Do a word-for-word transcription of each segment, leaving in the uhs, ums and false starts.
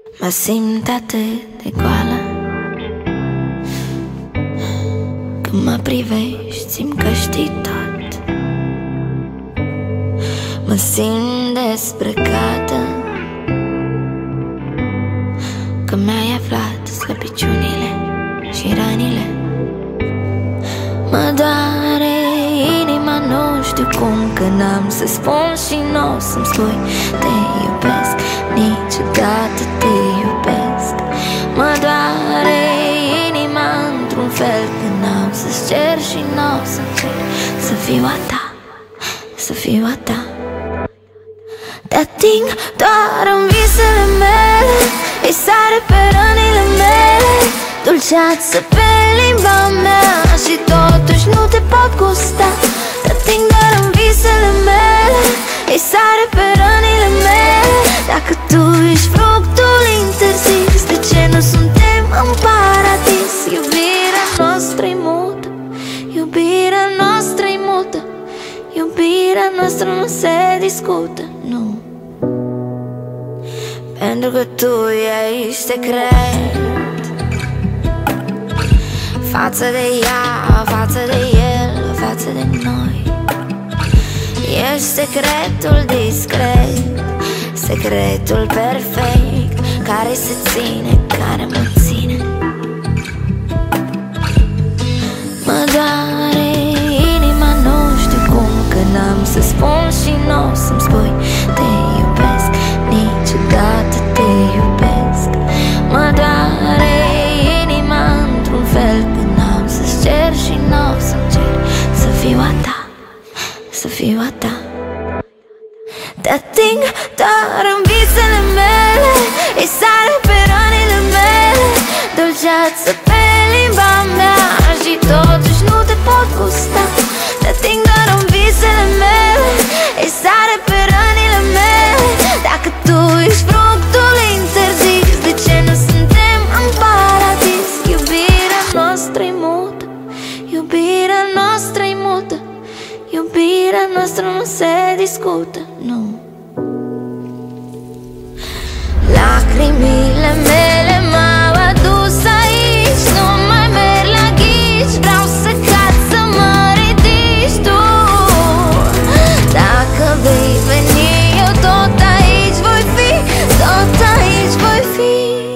Mă simt atât de goală. Când mă privești, simt că știi tot. Mă simt dezbrăcată, că mi-ai aflat slăbiciunile și rănile. Mă doare inima, nu știu cum, că n-am să spun și n-o să-mi spui te iubesc, niciodată te iubesc. Mă doare inima într-un fel, că n-am să-ți cer și n-o să-mi cer să fiu a ta, să fiu a ta. Te ating doar în visele mele, îi sare pe rănile mele, dulceață pe limba mea, și totuși nu te pot gusta. Te ating doar în visele mele, îi sare pe rănile mele. Dacă tu ești fructul interzis, de ce nu suntem în paradis? Iubirea noastră-i mută, iubirea noastră-i mută, iubirea noastră nu se discută, nu. Pentru că tu ești secret față de ea, față de el, față de noi. Ești secretul discret, secretul perfect, care se ține, care mă ține. Mă doare inima, nu știu cum, că n-am să spun și n-o să-mi spui te iubesc, niciodată te iubesc. Mă doare inima într-un fel, că n-am să-ți cer și n-o să-mi cer să fiu a ta, să fiu a ta. Te ating doar în visele mele, îi sare pe rănile mele, dulceață pe limba mea, și totuși nu te pot gusta. Te ating doar în visele mele, îi sare pe rănile mele. Dacă tu ești fructul interzis, de ce nu suntem în paradis? Iubirea noastră-i mută, iubirea noastră-i mută, iubirea noastră nu se discută, nu. Lacrimile mele m-au adus aici, nu mai merg la ghici, vreau să cad, să mă ridici tu. Dacă vei veni, eu tot aici voi fi, tot aici voi fi.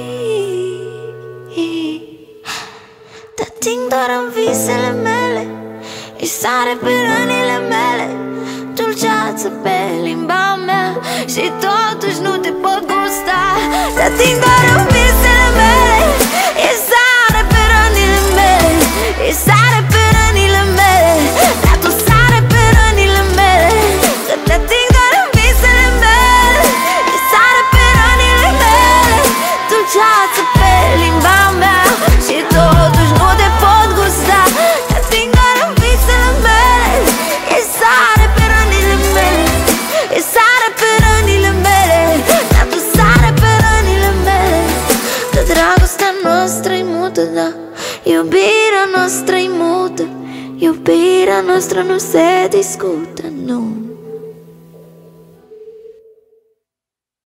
Te ating doar în visele mele, îi sare pe rănile mele, dulceață pe limba mea, și totuși nu te pot gusta. Te ating doar în visele mele, îi sare pe rănile mele, îi sare pe rănile mele, dar tu sare pe rănile mele. Că te ating doar în visele mele, îi sare pe rănile mele, dulceață pe limba mea, și totuși nu te pot gusta. Te ating doar în visele mele, îi sare pe rănile mele, îi sare pe rănile mele, dar tu sare pe rănile mele. Că dragostea noastră-i mută, da, iubirea noastră-i mută, iubirea noastră nu se discută, nu.